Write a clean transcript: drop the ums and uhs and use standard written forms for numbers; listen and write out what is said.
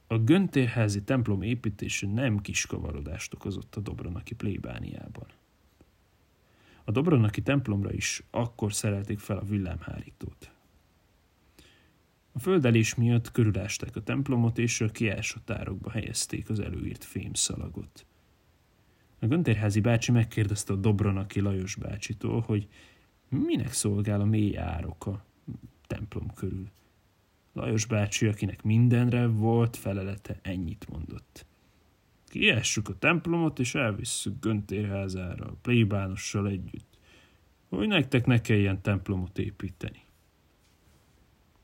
A Göntérházi templom építése nem kis kavarodást okozott a dobronaki plébániában. A dobronaki templomra is akkor szerelték fel a villámhárítót. A földelés miatt körülásták a templomot, és a kiásott tárokba helyezték az előírt fémszalagot. A Göntérházi bácsi megkérdezte a dobronaki Lajos bácsitól, hogy minek szolgál a mély árok a templom körül. Lajos bácsi, akinek mindenre volt felelete, ennyit mondott. Kiássuk a templomot, és elvisszük Göntérházára, a plébánossal együtt, hogy nektek ne kelljen templomot építeni.